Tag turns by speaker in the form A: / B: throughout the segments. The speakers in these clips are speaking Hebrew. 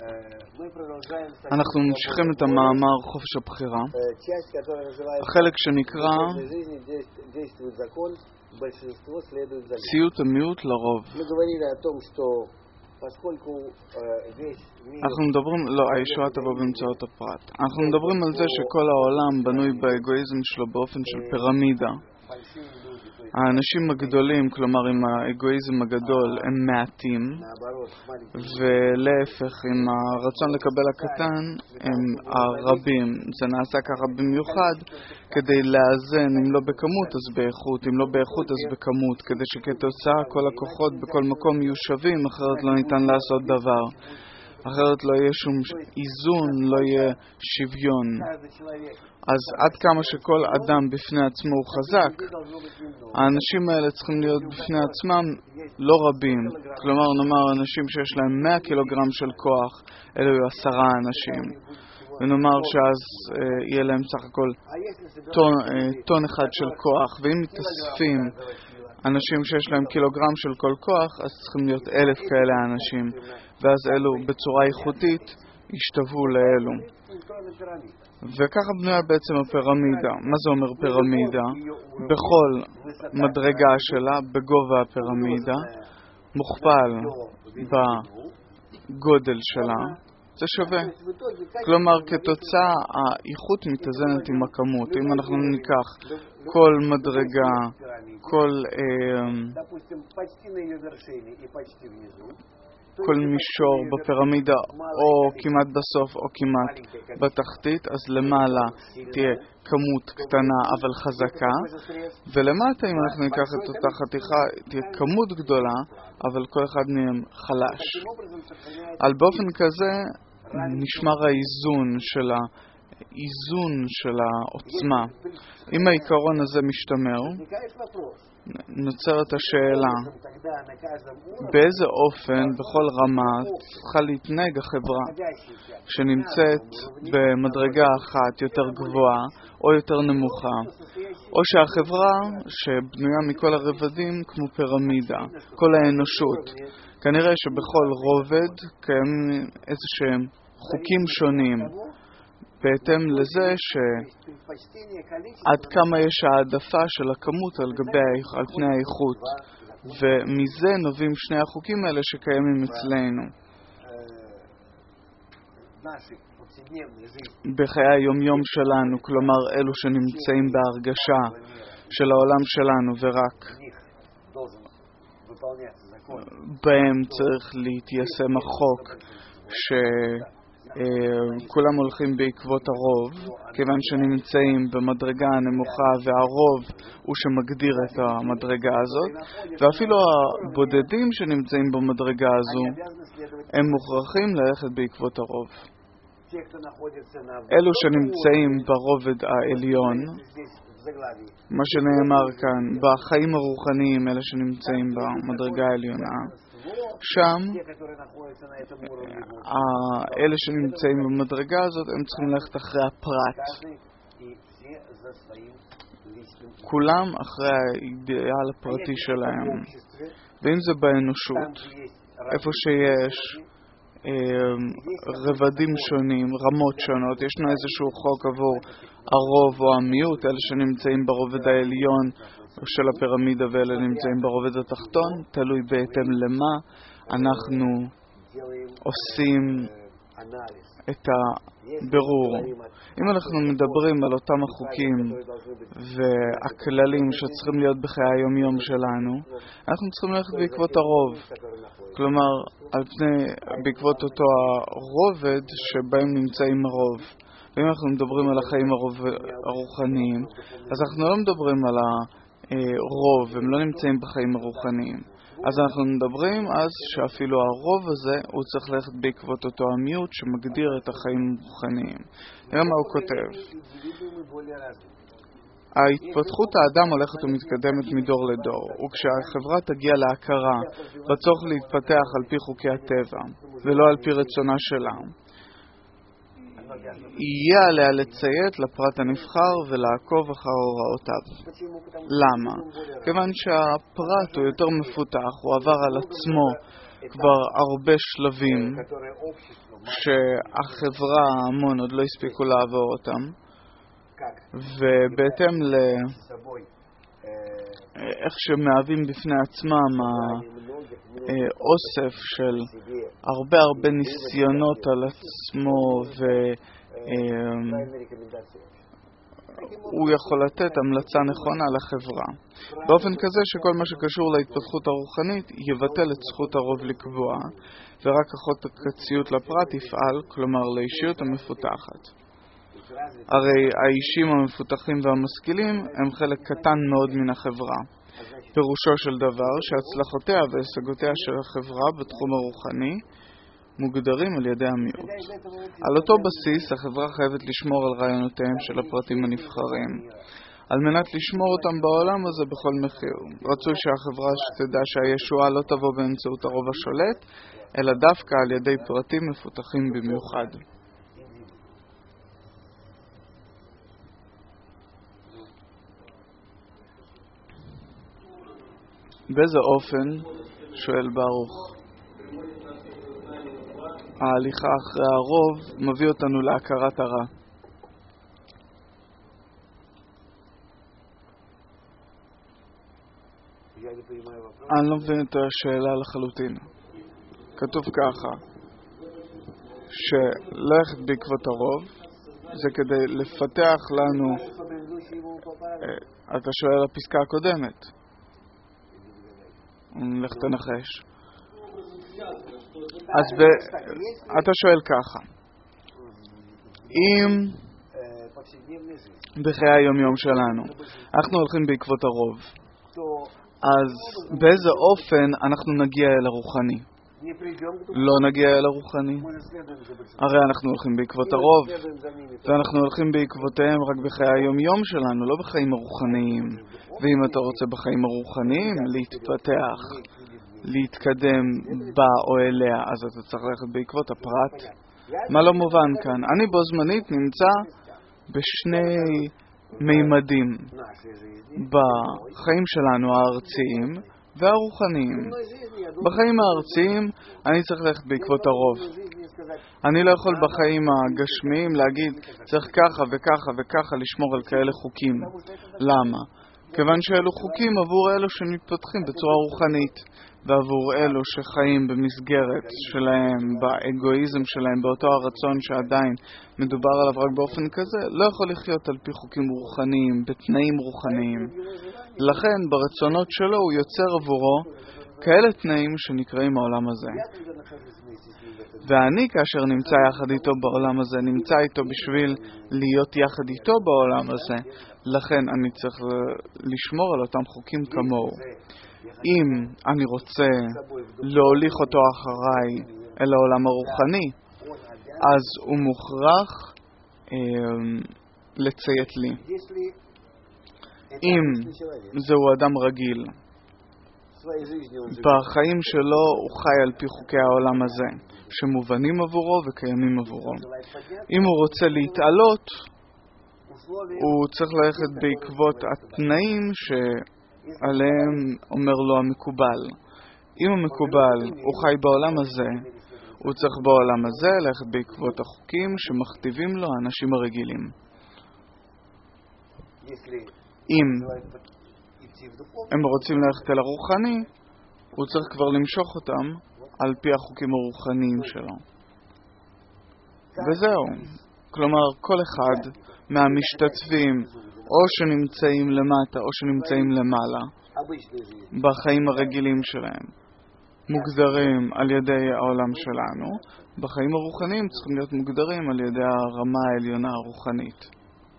A: אנחנו ממשיכים את המאמר חופש הבחירה, החלק שנקרא ציות המיעוט לרוב. אנחנו מדברים, הישועה תבוא באמצעות הפרט. אנחנו מדברים על זה שכל העולם בנוי באגואיזם שלו באופן של פירמידה. האנשים הגדולים, כלומר עם האגואיזם הגדול, הם מעטים, ולהפך, עם הרצון לקבל הקטן, הם הרבים. זה נעשה ככה במיוחד כדי לאזן, אם לא בכמות אז באיכות, אם לא באיכות אז בכמות, כדי שכתוצאה כל הכוחות בכל מקום יהיו שווים, אחרת לא ניתן לעשות דבר. אחרת לא יהיה שום איזון, לא יהיה שוויון. אז עד כמה שכל אדם בפני עצמו הוא חזק, האנשים האלה צריכים להיות בפני עצמם לא רבים. כלומר, נאמר אנשים שיש להם 100 קילוגרם של כוח, אלו יהיו 10 אנשים. ונאמר שאז יהיה להם סך הכל טון אחד של כוח. ואם מתאספים אנשים שיש להם קילוגרם של כל כוח, אז צריכים להיות 1,000 כאלה אנשים. ואז אלו בצורה איכותית ישתוו לאלו. וככה בנויה בעצם הפירמידה. מה זה אומר פירמידה? בכל מדרגה שלה, בגובה הפירמידה, מוכפל בגודל שלה, זה שווה. כלומר, כתוצאה האיכות מתאזנת עם הכמות. אם אנחנו ניקח כל מדרגה, כל מישור בפירמידה, או כמעט בסוף או כמעט בתחתית, אז למעלה תהיה כמות קטנה אבל חזקה, ולמטה אם אנחנו ניקח את אותה חתיכה תהיה כמות גדולה אבל כל אחד מהם חלש. על באופן כזה נשמר האיזון של העוצמה. אם העיקרון הזה משתמר, נוצרת השאלה באיזה אופן בכל רמה צריכה להתנהג החברה שנמצאת במדרגה אחת יותר גבוהה או יותר נמוכה, או שהחברה שבנויה מכל הרבדים כמו פירמידה, כל האנושות. כנראה שבכל רובד קיימים איזשהם חוקים שונים בהתאם לזה שעד כמה יש העדפה של הכמות על פני האיכות, ומזה נובעים שני החוקים האלה שקיימים אצלנו. בחיי היום-יום שלנו, כלומר אלו שנמצאים בהרגשה של העולם שלנו ורק בהם צריך להתיישם החוק כולם הולכים בעקבות הרוב, כיוון שנמצאים במדרגה הנמוכה והרוב הוא שמגדיר את המדרגה הזאת, ואפילו הבודדים שנמצאים במדרגה הזו הם מוכרחים ללכת בעקבות הרוב. אלו שנמצאים ברובד העליון, מה שנאמר כאן, בחיים הרוחניים, אלה שנמצאים במדרגה העליונה, שם אלה שנמצאים במדרגה הזאת הם צריכים ללכת אחרי הפרט, כולם אחרי האידיאל הפרטי שלהם. ואם זה באנושות, איפה שיש רבדים שונים, רמות שונות, ישנו איזשהו חוק עבור הרוב או המיעוט, אלה שנמצאים ברובד העליון של הפירמידה ואלה נמצאים ברובד התחתון, תלוי בהתאם למה אנחנו עושים את הבירור. אם אנחנו מדברים על אותם החוקים והכללים שצריכים להיות בחיי היום-יום שלנו, אנחנו צריכים ללכת בעקבות הרוב. כלומר, בעקבות אותו הרובד שבהם נמצאים הרוב. ואם אנחנו מדברים על החיים הרוחניים, אז אנחנו לא מדברים על הרוב, הם לא נמצאים בחיים הרוחניים. אז אנחנו מדברים אז שאפילו הרוב הזה הוא צריך ללכת בעקבות אותו המיעוט שמגדיר את החיים הרוחניים. נראה מה הוא כותב. ההתפתחות האדם הולכת ומתקדמת מדור לדור, וכשהחברה תגיע להכרה בצורך להתפתח על פי חוקי הטבע ולא על פי רצונה שלה, יהיה עליה לציית לפרט הנבחר ולעקוב אחר הוראותיו. למה? כיוון שהפרט הוא יותר מפותח, הוא עבר על עצמו כבר הרבה שלבים שהחברה, ההמון, עוד לא הספיקו לעבור אותם, ובהתאם איך שמהווים בפני עצמם האוסף של הרבה ניסיונות על עצמו, הוא יכול לתת המלצה נכונה לחברה באופן כזה שכל מה שקשור להתפתחות הרוחנית יבטל את זכות הרוב לקבוע, ורק החוקיות לפרט יפעל, כלומר לאישיות המפותחת. הרי האישים המפותחים והמשכילים הם חלק קטן מאוד מן החברה. פירושו של דבר שהצלחותיה והשגותיה של החברה בתחום הרוחני מוגדרים על ידי המיעוט. על אותו בסיס החברה חייבת לשמור על רעיונותיהם של הפרטים הנבחרים, על מנת לשמור אותם בעולם הזה בכל מחיר. רצוי שהחברה שתדע שהישועה לא תבוא באמצעות הרוב השולט, אלא דווקא על ידי פרטים מפותחים במיוחד. באיזה אופן, שואל ברוך, ההליכה אחרי הרוב מביא אותנו להכרת הרע? אני לא מבין את השאלה לחלוטין. כתוב ככה, שללכת בעקבות הרוב זה כדי לפתח לנו, אתה שואל הפסקה הקודמת, לך תנחש. אז אתה שואל ככה, אם בחיי היום-יום שלנו אנחנו הולכים בעקבות הרוב, אז באיזה אופן אנחנו נגיע אל הרוחני? לא נגיע אל הרוחני. הרי אנחנו הולכים בעקבות הרוב, ואנחנו הולכים בעקבותיהם רק בחיי היום-יום שלנו, לא בחיים הרוחניים. ואם אתה רוצה בחיים הרוחניים להתפתח, להתקדם בה או אליה, אז אתה צריך ללכת בעקבות הפרט. מה לא מובן כאן? אני בו זמנית נמצא בשני מימדים, בחיים שלנו הארציים והרוחניים. בחיים הארציים אני צריך ללכת בעקבות הרוב. אני לא יכול בחיים הגשמיים להגיד צריך ככה וככה וככה לשמור על כאלה חוקים. למה? כיוון שאלו חוקים עבור אלו שמתפתחים בצורה רוחנית, ועבור אלו שחיים במסגרת שלהם, באגואיזם שלהם, באותו הרצון שעדיין מדובר עליו רק באופן כזה, לא יכול לחיות על פי חוקים רוחניים, בתנאים רוחניים. לכן ברצונות שלו הוא יוצר עבורו כאלה תנאים שנקראים העולם הזה. ואני כאשר נמצא יחד איתו בעולם הזה, נמצא איתו בשביל להיות יחד איתו בעולם הזה, לכן אני צריך לשמור על אותם חוקים כמוהו. אם אני רוצה להוליך אותו אחריי אל העולם הרוחני, אז הוא מוכרח לציית לי. אם זהו אדם רגיל, בחיים שלו הוא חי על פי חוקי העולם הזה, שמובנים עבורו וקיימים עבורו. אם הוא רוצה להתעלות, הוא צריך ללכת בעקבות התנאים שעליהם אומר לו המקובל. אם המקובל הוא חי בעולם הזה, הוא צריך בעולם הזה ללכת בעקבות החוקים שמכתיבים לו האנשים הרגילים. אם הם רוצים ללכת אל הרוחני, הוא צריך כבר למשוך אותם על פי החוקים הרוחניים שלו. וזהו. כלומר, כל אחד מהמשתתפים או שנמצאים למטה או שנמצאים למעלה בחיים הרגילים שלהם מוגדרים על ידי העולם שלנו. בחיים הרוחניים צריכים להיות מוגדרים על ידי הרמה העליונה הרוחנית.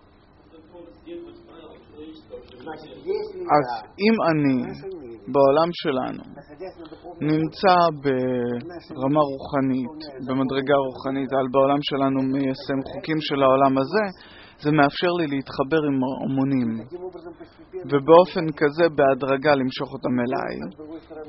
A: אז אם אני בעולם שלנו נמצא ברמה רוחנית, במדרגה רוחנית, על בעולם שלנו מיישם חוקים של העולם הזה, זה מאפשר לי להתחבר עם המונים, ובאופן כזה בהדרגה למשוך אותם אליי,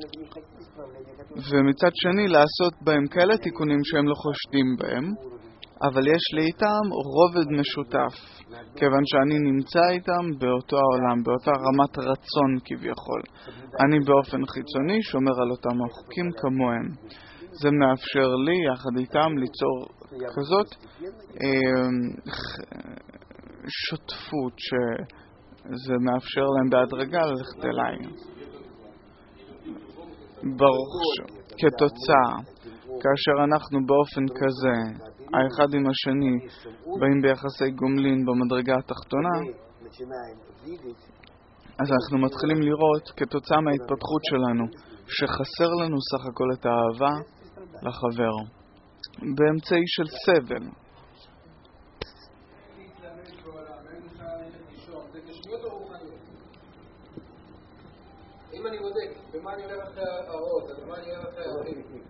A: ומצד שני לעשות בהם כאלה תיקונים שהם לא חושדים בהם, אבל יש לי איתם רובד משותף, כיוון שאני נמצא איתם באותו העולם, באותה רמת רצון כביכול. אני באופן חיצוני שומר על אותם החוקים כמוהם. זה מאפשר לי יחד איתם ליצור כזאת שותפות שזה מאפשר להם בהדרגה ללכת אליי. ברוך כתוצאה, כאשר אנחנו באופן כזה, האחד עם השני, באים ביחסי גומלין במדרגה התחתונה, אז אנחנו מתחילים לראות כתוצאה מההתפתחות שלנו, שחסר לנו סך הכל את האהבה לחבר, באמצעי של סבל.
B: אם אני בודק, במה אני הולך אחרי ההוראות, במה אני הולך אחרי ההוראות?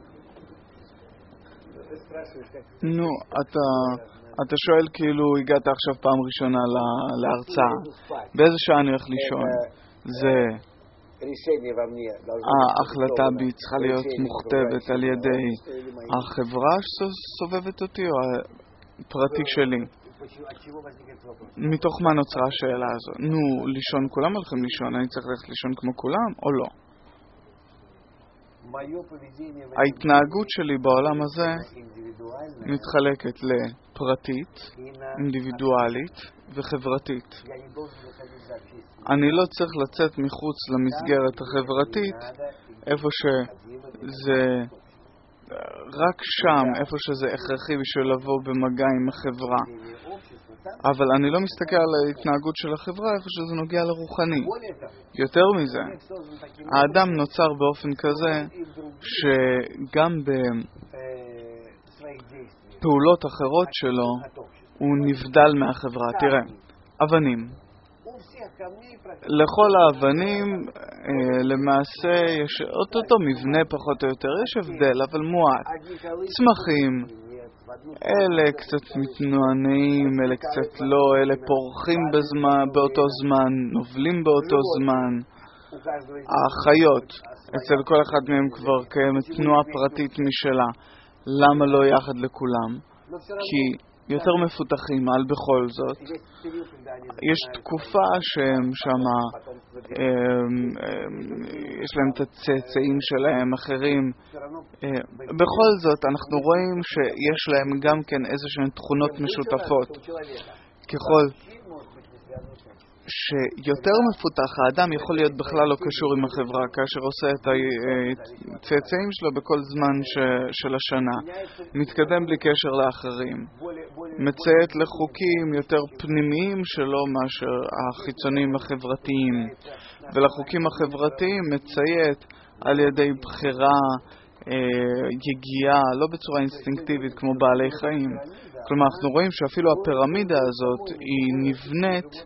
A: נו, אתה שואל כאילו הגעת עכשיו פעם ראשונה להרצאה. באיזה שעה אני הולך לישון? זה ההחלטה בי צריכה להיות מוכתבת על ידי החברה שסובבת אותי או הפרטי שלי? מתוך מה נוצרה השאלה הזו? נו, לישון, כולם הולכים לישון, אני צריך ללכת לישון כמו כולם או לא? ההתנהגות שלי בעולם הזה מתחלקת לפרטית, אינדיבידואלית וחברתית. אני לא צריך לצאת מחוץ למסגרת החברתית, איפה שזה רק שם, איפה שזה הכרחי בשביל לבוא במגע עם החברה. אבל אני לא מסתכל על ההתנהגות של החברה איפה שזה נוגע לרוחני. יותר מזה, האדם נוצר באופן כזה שגם בפעולות אחרות שלו הוא נבדל מהחברה. תראה, אבנים. לכל האבנים למעשה יש אותו מבנה פחות או יותר, יש הבדל אבל מועט. צמחים, אלה קצת מתנוענים, אלה קצת לא, אלה פורחים באותו זמן, נובלים באותו זמן. החיות, אצל כל אחד מהם כבר קיימת תנועה פרטית משלה. למה לא יחד לכולם? כי יותר מפותחים, על בכל זאת. יש תקופה שהם שמה, יש להם את הצאצאים שלהם, אחרים. בכל זאת, אנחנו רואים שיש להם גם כן איזשהן תכונות משותפות. ככל שיותר מפותח, האדם יכול להיות בכלל לא קשור עם החברה, כאשר עושה את הצאצאים שלו בכל זמן של השנה. מתקדם בלי קשר לאחרים. מציית לחוקים יותר פנימיים שלו מאשר החיצוניים החברתיים. ולחוקים החברתיים מציית על ידי בחירה, יגיעה, לא בצורה אינסטינקטיבית כמו בעלי חיים. כלומר, אנחנו רואים שאפילו הפירמידה הזאת היא נבנית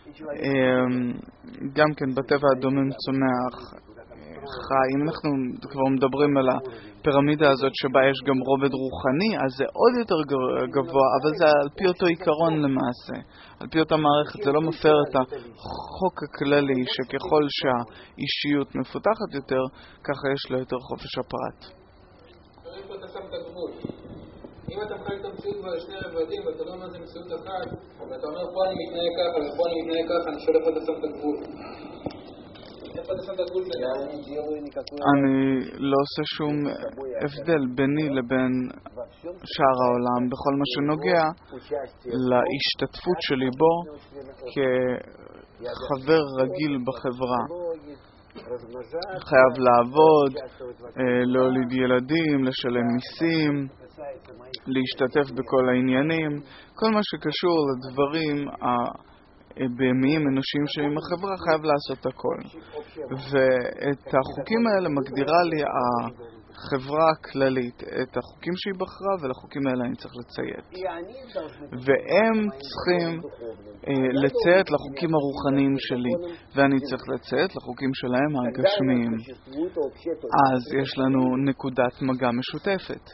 A: גם כן בטבע הדומם צומח חי. אם אנחנו כבר מדברים על הפירמידה הזאת שבה יש גם רובד רוחני, אז זה עוד יותר גבוה, אבל זה על פי אותו עיקרון למעשה, על פי אותה מערכת. זה לא מפר את החוק הכללי שככל שהאישיות מפותחת יותר, ככה יש לה יותר חופש הפרט.
B: איפה אתה שם את הגבול? אם אתה מחלק את המציאות בשני רבדים ואתה לא אומר זה מציאות אחת, ואתה אומר פה אני מתנהג ככה ופה אני מתנהג ככה, אני שואל איפה אתה שם את הגבול. איפה אתה שם את הגבול ביניהם?
A: אני לא עושה שום הבדל ביני לבין שאר העולם בכל מה שנוגע להשתתפות שלי בו כחבר רגיל בחברה. חייב לעבוד, להוליד ילדים, לשלם מיסים, להשתתף בכל העניינים, כל מה שקשור לדברים הבהמיים אנושיים שעם החברה חייב לעשות הכל. ואת החוקים האלה מגדירה לי החברה הכללית, את החוקים שהיא בחרה, ולחוקים האלה אני צריך לציית. והם צריכים לציית לחוקים הרוחניים שלי, ואני צריך לציית לחוקים שלהם הגשמיים. אז יש לנו נקודת מגע משותפת.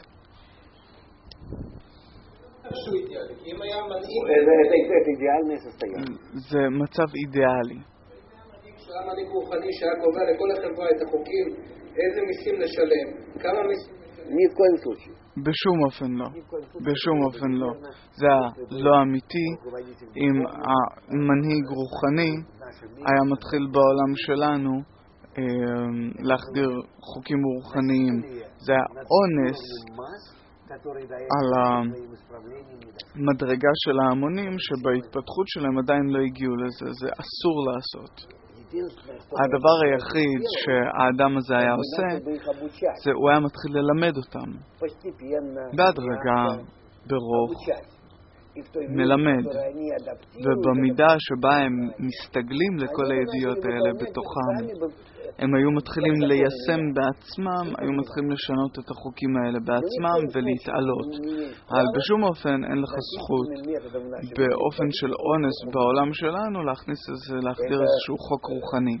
A: זה מצב אידיאלי.
B: שהיה מנהיג רוחני שהיה קובע לכל החברה את החוקים, איזה מיסים לשלם, כמה מיסים לשלם,
A: בשום אופן לא. בשום אופן לא. זה לא אמיתי. אם המנהיג רוחני היה מתחיל בעולם שלנו להחדיר חוקים רוחניים, זה היה אונס על המדרגה של ההמונים שבהתפתחות שלהם עדיין לא הגיעו לזה. זה אסור לעשות. הדבר היחיד שהאדם הזה היה עושה, זה הוא היה מתחיל ללמד אותם. בהדרגה, ברוך, מלמד. ובמידה שבה הם מסתגלים לכל הידיעות האלה בתוכם, הם היו מתחילים ליישם בעצמם, היו מתחילים לשנות את החוקים האלה בעצמם ולהתעלות. אבל בשום אופן אין לך זכות באופן של אונס בעולם שלנו להחדיר איזשהו חוק רוחני.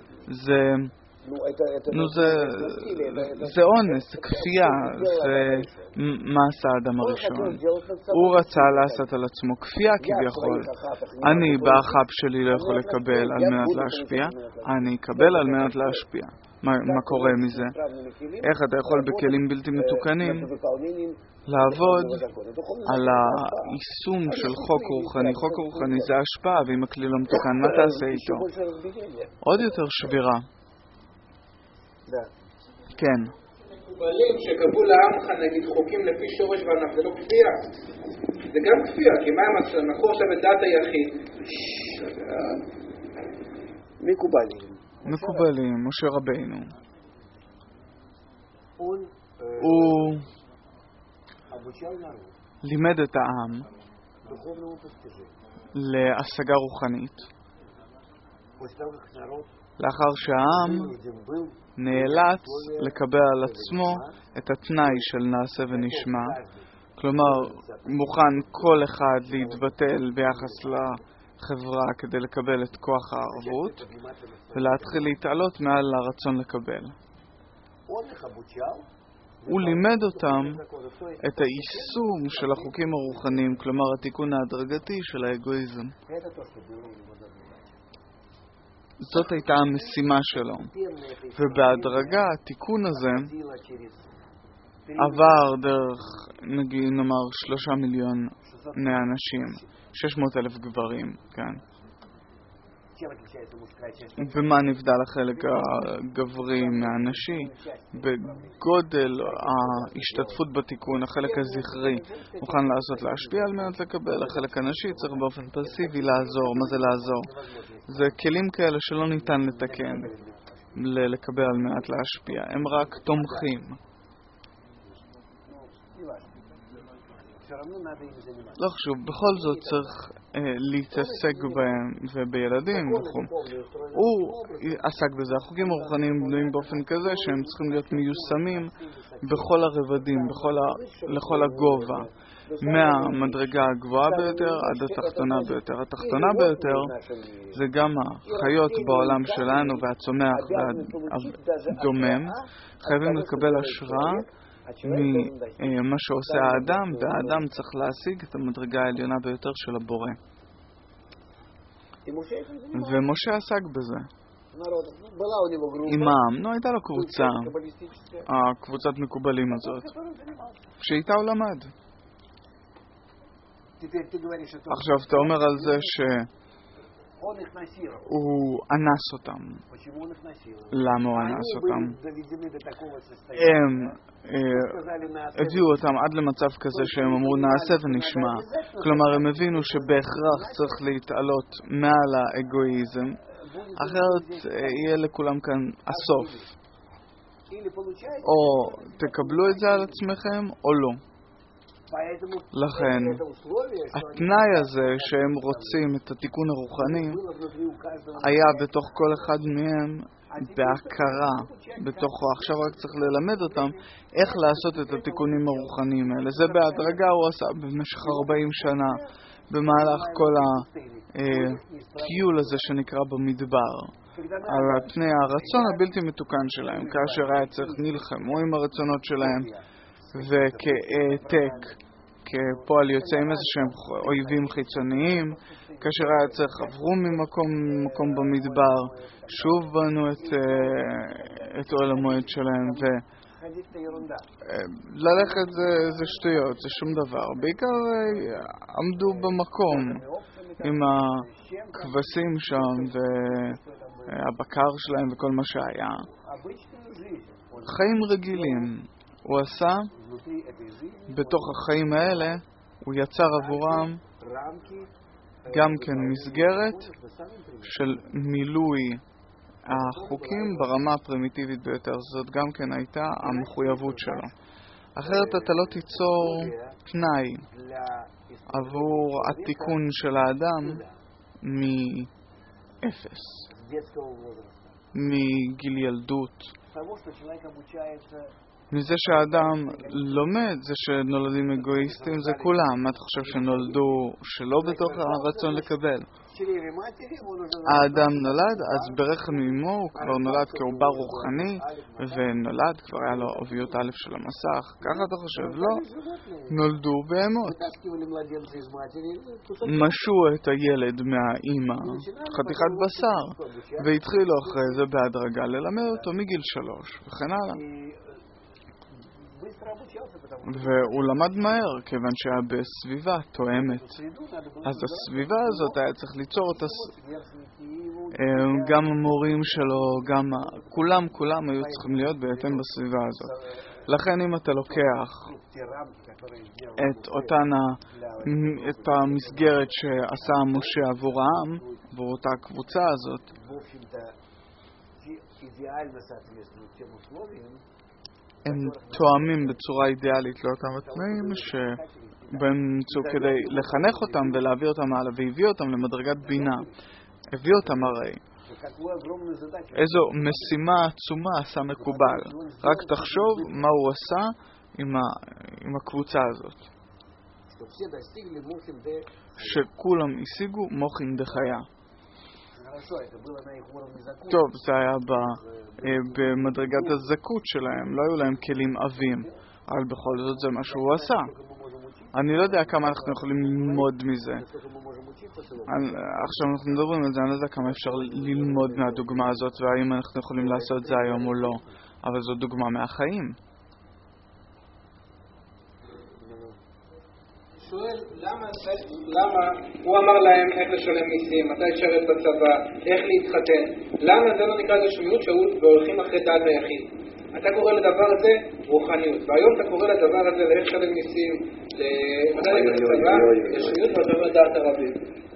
A: זה אונס, זה כפייה, זה מה עשה האדם הראשון. הוא רצה לעשות על עצמו כפייה כביכול. אני באחב שלי לא יכול לקבל על מנת להשפיע, אני אקבל על מנת להשפיע. מה קורה מזה? איך אתה יכול בכלים בלתי מתוקנים לעבוד על היישום של חוק רוחני? חוק רוחני זה השפעה, ואם הכלי לא מתוקן, מה תעשה איתו? עוד יותר שבירה. כן.
B: מקובלים שקבעו לעמך נגיד חוקים לפי שורש וענף, זה לא כפייה. זה גם כפייה, כי מה הם לקחו עכשיו את דת היחיד?
A: מקובלים, משה רבינו. הוא לימד את העם להשגה רוחנית. לאחר שהעם נאלץ לקבל על עצמו את התנאי של נעשה ונשמע, כלומר מוכן כל אחד להתבטל ביחס לחברה כדי לקבל את כוח הערבות ולהתחיל להתעלות מעל הרצון לקבל. הוא לימד אותם את היישום של החוקים הרוחניים, כלומר התיקון ההדרגתי של האגואיזם. זאת הייתה המשימה שלו. ובהדרגה התיקון הזה עבר דרך, נאמר, 3 מיליון אנשים, 600,000 גברים, כן. ומה נבדל החלק הגברי מהנשי? בגודל ההשתתפות בתיקון, החלק הזכרי מוכן לעשות להשפיע על מנת לקבל, החלק הנשי צריך באופן פסיבי לעזור. מה זה לעזור? זה כלים כאלה שלא ניתן לתקן, לקבל על מנת להשפיע, הם רק תומכים. לא חשוב, בכל זאת צריך להתעסק בהם ובילדים וכו'. הוא עסק בזה. החוקים הרוחניים בנויים באופן כזה שהם צריכים להיות מיושמים בכל הרבדים, לכל הגובה, מהמדרגה הגבוהה ביותר עד התחתונה ביותר. התחתונה ביותר זה גם החיות בעולם שלנו והצומח והדומם חייבים לקבל השראה ממה שעושה האדם, והאדם צריך להשיג את המדרגה העליונה ביותר של הבורא. ומשה עסק בזה. עם העם, הייתה לו קבוצה, הקבוצת מקובלים הזאת, שאיתה הוא למד. עכשיו אתה אומר על זה הוא אנס אותם. למה הוא אנס אותם? הם הביאו אותם עד למצב כזה שהם אמרו נעשה ונשמע. כלומר הם הבינו שבהכרח צריך להתעלות מעל האגואיזם, אחרת יהיה לכולם כאן הסוף. או תקבלו את זה על עצמכם או לא. לכן, התנאי הזה שהם רוצים את התיקון הרוחני היה בתוך כל אחד מהם בהכרה בתוכו. עכשיו רק צריך ללמד אותם איך לעשות את התיקונים הרוחניים האלה. זה בהדרגה הוא עשה במשך 40 שנה במהלך כל הטיול הזה שנקרא במדבר, על פני הרצון הבלתי מתוקן שלהם, כאשר היה צריך נלחמו עם הרצונות שלהם וכעתק, כפועל יוצא עם איזה שהם אויבים חיצוניים. כאשר היה צריך עברו ממקום במדבר, שוב בנו את אוהל המועד שלהם ללכת זה שטויות, זה שום דבר. בעיקר עמדו במקום עם הכבשים שם והבקר שלהם וכל מה שהיה. חיים רגילים. הוא עשה בתוך החיים האלה, הוא יצר עבורם גם כן מסגרת של מילוי החוקים ברמה הפרימיטיבית ביותר. זאת גם כן הייתה המחויבות שלו. אחרת אתה לא תיצור תנאי עבור התיקון של האדם מאפס, מגיל ילדות. מזה שהאדם לומד, זה שנולדים אגואיסטים, זה כולם. מה אתה חושב, שנולדו שלא בתוך הרצון לקבל? האדם נולד, אז ברחם אמו הוא כבר נולד כעובר רוחני, ונולד, כבר היה לו עוביות א' של המסך. ככה אתה חושב? לא. נולדו בהמות. משו את הילד מהאימא, חתיכת בשר, והתחילו אחרי זה בהדרגה ללמד אותו מגיל 3, וכן הלאה. והוא למד מהר, כיוון שהיה בסביבה תואמת. אז הסביבה הזאת היה צריך ליצור אותה. גם המורים שלו, גם כולם היו צריכים להיות בהתאם בסביבה הזאת. לכן אם אתה לוקח את המסגרת שעשה משה עבור העם, עבור אותה הקבוצה הזאת, הם תואמים בצורה אידיאלית לאותם התנאים שבהם נמצאו כדי לחנך אותם ולהביא אותם הלאה, והביא אותם למדרגת בינה. הביא אותם הרי. איזו משימה עצומה עשה מקובל. רק תחשוב מה הוא עשה עם הקבוצה הזאת. שכולם השיגו מוחין דחיה. טוב, זה היה במדרגת הזכות שלהם, לא היו להם כלים עבים, אבל בכל זאת זה מה שהוא עשה. אני לא יודע כמה אנחנו יכולים ללמוד מזה. עכשיו אנחנו מדברים על זה, אני לא יודע כמה אפשר ללמוד מהדוגמה הזאת, והאם אנחנו יכולים לעשות זה היום או לא, אבל זו דוגמה מהחיים.
B: שואל, למה הוא אמר להם איך לשלם מיסים, מתי לשרת בצבא, איך להתחתן? למה זה לא נקרא לשמיות והולכים אחרי דעת היחיד? אתה קורא לדבר הזה רוחניות, והיום אתה קורא לדבר הזה לאיך לשלם מיסים, למתי ללכת לצבא, לשמיות ועבר דעת הרבים.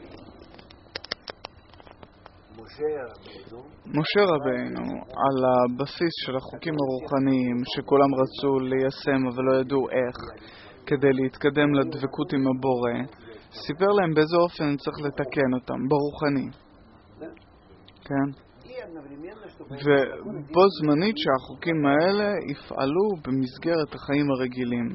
A: משה רבינו, על הבסיס של החוקים הרוחניים שכולם רצו ליישם אבל לא ידעו איך, כדי להתקדם לדבקות עם הבורא, סיפר להם באיזה אופן צריך לתקן אותם, ברוחני. כן? ובו זמנית שהחוקים האלה יפעלו במסגרת החיים הרגילים.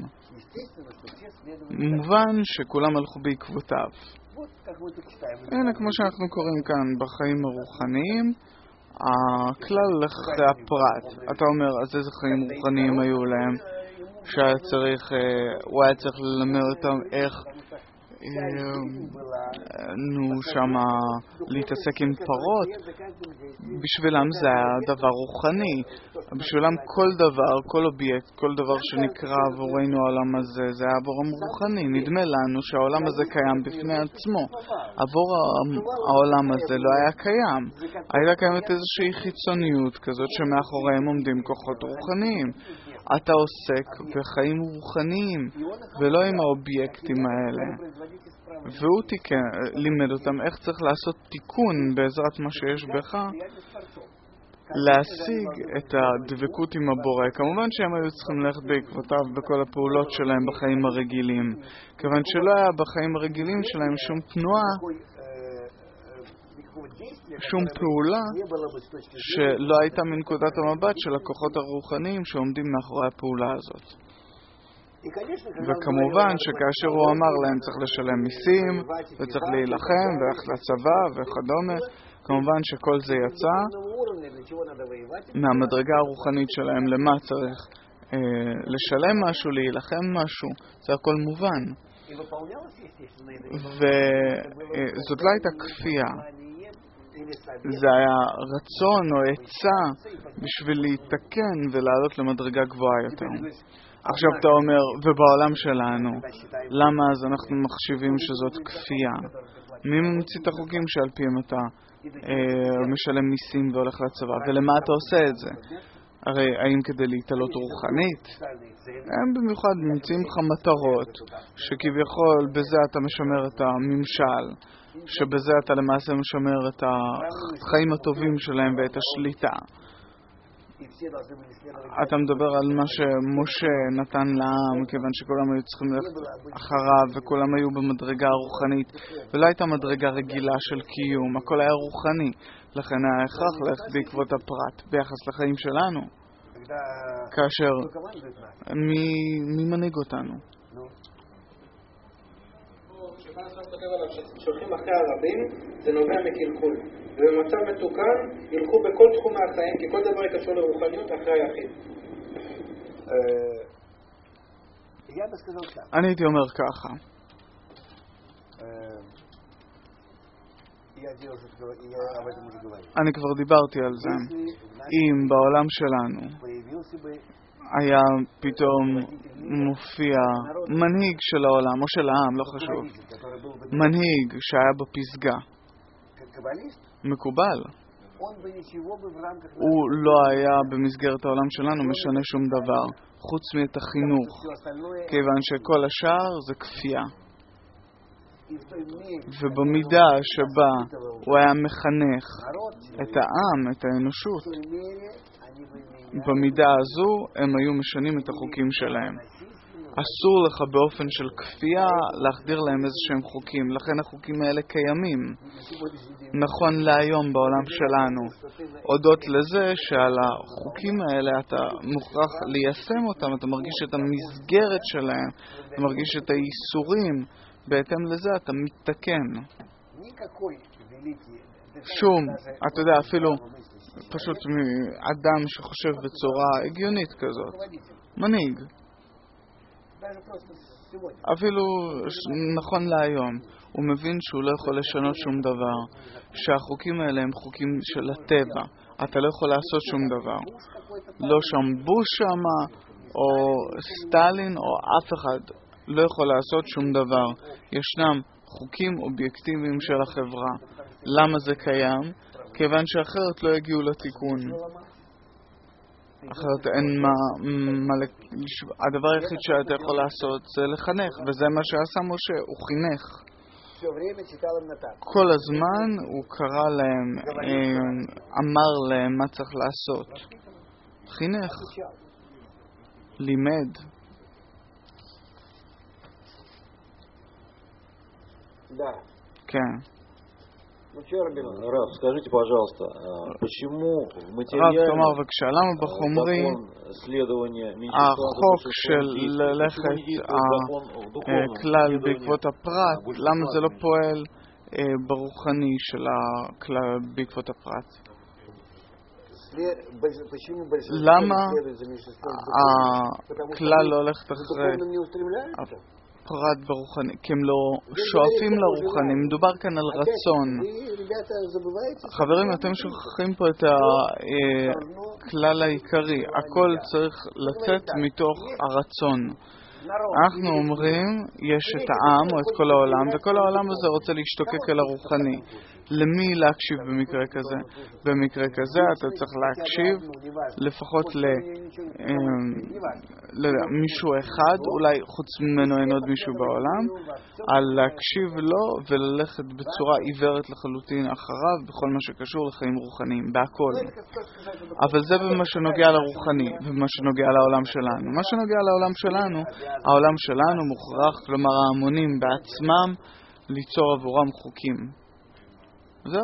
A: מובן שכולם הלכו בעקבותיו. הנה, כמו שאנחנו קוראים כאן בחיים הרוחניים, הכלל הולך אחרי הפרט. אתה אומר, אז איזה חיים רוחניים היו להם? הוא היה צריך ללמד אותם איך שמה להתעסק עם פרות. בשבילם זה היה דבר רוחני. בשבילם כל דבר, כל אובייקט, כל דבר שנקרא עבורנו העולם הזה, זה היה עבורם רוחני. נדמה לנו שהעולם הזה קיים בפני עצמו. עבור העולם הזה לא היה קיים. הייתה קיימת איזושהי חיצוניות כזאת שמאחוריהם עומדים כוחות רוחניים. אתה עוסק בחיים רוחניים ולא עם האובייקטים האלה. והוא לימד אותם איך צריך לעשות תיקון בעזרת מה שיש בך, להשיג את הדבקות עם הבורא. כמובן שהם היו צריכים ללכת בעקבותיו בכל הפעולות שלהם בחיים הרגילים, כיוון שלא היה בחיים הרגילים שלהם שום תנועה, שום פעולה שלא הייתה מנקודת המבט של הכוחות הרוחניים שעומדים מאחורי הפעולה הזאת. וכמובן שכאשר הוא אמר להם צריך לשלם מיסים וצריך להילחם וללכת לצבא וכדומה, כמובן שכל זה יצא מהמדרגה הרוחנית שלהם למה צריך לשלם משהו, להילחם משהו, זה הכל מובן. וזאת לא הייתה כפייה. זה היה רצון או עצה בשביל להתקן ולעלות למדרגה גבוהה יותר. עכשיו אתה אומר, ובעולם שלנו, למה אז אנחנו מחשיבים שזאת כפייה? מי ממציא את החוקים שעל פיהם אתה משלם מיסים והולך לצבא? ולמה אתה עושה את זה? הרי האם כדי להתעלות רוחנית? הם במיוחד ממציאים לך מטרות שכביכול בזה אתה משמר את הממשל, שבזה אתה למעשה משמר את החיים הטובים שלהם ואת השליטה. אתה מדבר על מה שמשה נתן לעם, כיוון שכולם היו צריכים ללכת אחריו וכולם היו במדרגה הרוחנית ולא הייתה מדרגה רגילה של קיום, הכל היה רוחני, לכן היה הכרח ללכת בעקבות הפרט ביחס לחיים שלנו. כאשר מי מנהיג אותנו?
B: כשבא הסוף כותב עליו ששולחים אחרי הרבים, זה נובע מקלקול. ובמצב מתוקן ילכו בכל תחום מהחיים, כי כל דבר יקשור לרוחניות אחרי היחיד.
A: אני הייתי אומר ככה. אני כבר דיברתי על זה. אם בעולם שלנו היה פתאום מופיע מנהיג של העולם או של העם, לא חשוב, מנהיג שהיה בפסגה מקובל, הוא לא היה במסגרת העולם שלנו משנה שום דבר חוץ מאת החינוך, כיוון שכל השאר זה כפייה. ובמידה שבה הוא היה מחנך את העם, את האנושות, במידה הזו הם היו משנים את החוקים שלהם. אסור לך באופן של כפייה להחדיר להם איזשהם חוקים, לכן החוקים האלה קיימים. נכון להיום בעולם שלנו, הודות לזה שעל החוקים האלה אתה מוכרח ליישם אותם, אתה מרגיש את המסגרת שלהם, אתה מרגיש את האיסורים, בהתאם לזה אתה מתתקן. שום, אתה יודע, אפילו פשוט אדם שחושב בצורה הגיונית כזאת, מנהיג, אפילו נכון להיום, הוא מבין שהוא לא יכול לשנות שום דבר, שהחוקים האלה הם חוקים של הטבע, אתה לא יכול לעשות שום דבר. לא שם בוש שמה, או סטלין, או אף אחד לא יכול לעשות שום דבר. ישנם חוקים אובייקטיביים של החברה. למה זה קיים? כיוון שאחרת לא יגיעו לתיקון. אחרת אין מה הדבר היחיד שאתה יכול לעשות זה לחנך, וזה מה שעשה משה, הוא חינך. כל הזמן הוא קרא להם, אמר להם מה צריך לעשות. חינך, לימד. כן.
C: Рав, скажите, пожалуйста, почему в материальном закон следования
A: החוק של ללכת הכלל בעקבות הפרט, למה זה לא פועל ברוחני של הכלל בעקבות הפרט? למה הכלל לא הולכת אחרי פרט ברוחני? כי הם לא שואפים לרוחני, מדובר כאן על רצון. חברים, אתם שוכחים פה את הכלל העיקרי, הכל צריך לצאת מתוך הרצון. אנחנו אומרים, יש את העם או את כל העולם, וכל העולם הזה רוצה להשתוקק אל הרוחני. למי להקשיב במקרה כזה? במקרה כזה אתה צריך להקשיב לפחות למישהו אחד, אולי חוץ ממנו אין עוד מישהו בעולם, על להקשיב לו וללכת בצורה עיוורת לחלוטין אחריו בכל מה שקשור לחיים רוחניים, בהכל. אבל זה במה שנוגע לרוחני ובמה שנוגע לעולם שלנו. מה שנוגע לעולם שלנו, העולם שלנו מוכרח, כלומר ההמונים בעצמם, ליצור עבורם חוקים. זהו.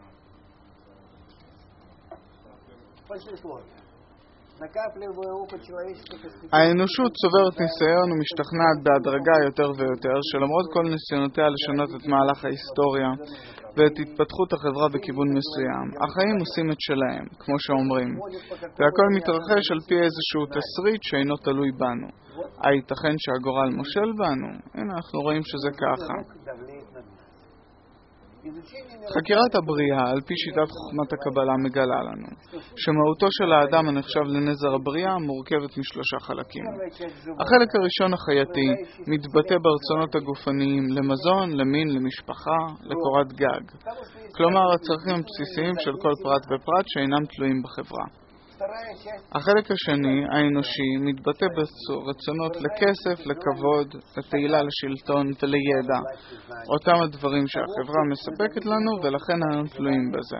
A: האנושות צוברת ניסיון ומשתכנעת בהדרגה יותר ויותר שלמרות כל ניסיונותיה לשנות את מהלך ההיסטוריה ואת התפתחות החברה בכיוון מסוים, החיים עושים את שלהם, כמו שאומרים, והכל מתרחש על פי איזשהו תסריט שאינו תלוי בנו. הייתכן שהגורל מושל בנו? הנה, אנחנו רואים שזה ככה. חקירת הבריאה על פי שיטת חוכמת הקבלה מגלה לנו שמהותו של האדם הנחשב לנזר הבריאה מורכבת משלושה חלקים. החלק הראשון החייתי מתבטא ברצונות הגופניים למזון, למין, למשפחה, לקורת גג. כלומר הצרכים הבסיסיים של כל פרט ופרט שאינם תלויים בחברה. החלק השני, האנושי, מתבטא ברצונות לכסף, לכבוד, לתהילה, לשלטון ולידע. אותם הדברים שהחברה מספקת לנו ולכן אנו תלויים בזה.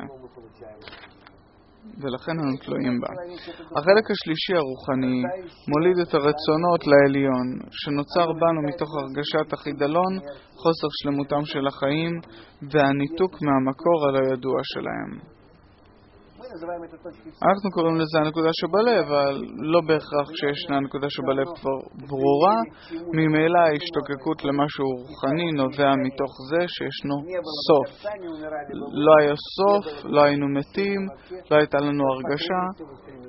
A: החלק השלישי הרוחני מוליד את הרצונות לעליון, שנוצר בנו מתוך הרגשת החידלון, חוסר שלמותם של החיים והניתוק מהמקור הלא ידוע שלהם. אנחנו קוראים לזה הנקודה שבלב, אבל לא בהכרח כשישנה הנקודה שבלב כבר ברורה. ממילא ההשתוקקות למשהו רוחני נובע מתוך זה שישנו סוף. לא היה סוף, לא היינו מתים, לא הייתה לנו הרגשה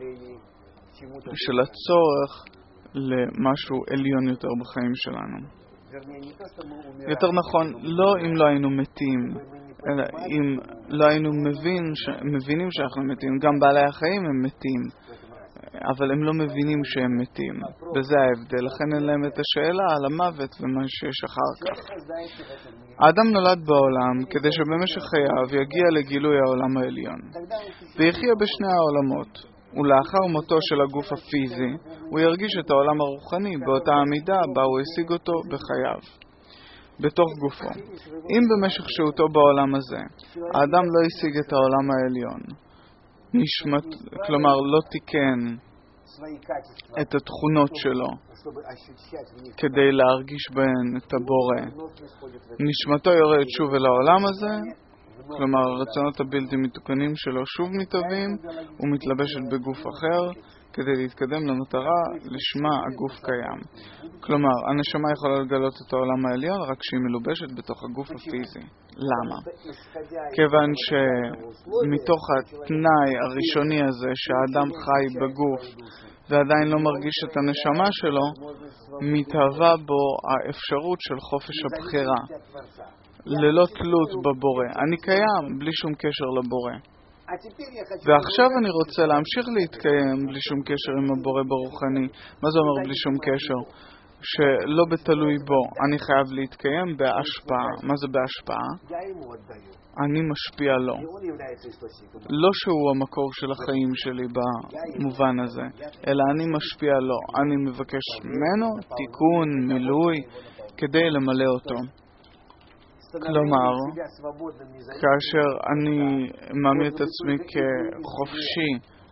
A: של הצורך למשהו עליון יותר בחיים שלנו. יותר נכון, לא אם לא היינו מתים, אלא אם לא היינו מבינים שאנחנו מתים. גם בעלי החיים הם מתים, אבל הם לא מבינים שהם מתים. וזה ההבדל. לכן אין להם את השאלה על המוות ומה שיש אחר כך. האדם נולד בעולם כדי שבמשך חייו יגיע לגילוי העולם העליון ויחיה בשני העולמות. ולאחר מותו של הגוף הפיזי, הוא ירגיש את העולם הרוחני באותה המידה בה הוא השיג אותו בחייו, בתוך גופו. אם במשך שהותו בעולם הזה, האדם לא השיג את העולם העליון, כלומר לא תיקן את התכונות שלו כדי להרגיש בהן את הבורא, נשמתו יורדת שוב אל העולם הזה, כלומר הרצונות הבלתי מתוקנים שלו שוב מתהווים ומתלבשת בגוף אחר כדי להתקדם למטרה לשמה הגוף קיים. כלומר הנשמה יכולה לגלות את העולם העליון רק כשהיא מלובשת בתוך הגוף הפיזי. למה? כיוון שמתוך התנאי הראשוני הזה שהאדם חי בגוף ועדיין לא מרגיש את הנשמה שלו, מתהווה בו האפשרות של חופש הבחירה ללא תלות בבורא. אני קיים בלי שום קשר לבורא. ועכשיו אני רוצה להמשיך להתקיים בלי שום קשר עם הבורא ברוחני. מה זה אומר בלי שום קשר? שלא בתלוי בו. אני חייב להתקיים בהשפעה. מה זה בהשפעה? אני משפיע לו. לא שהוא המקור של החיים שלי במובן הזה, אלא אני משפיע לו. אני מבקש ממנו תיקון, מילוי, כדי למלא אותו. כלומר, כאשר אני מעמיד את עצמי כחופשי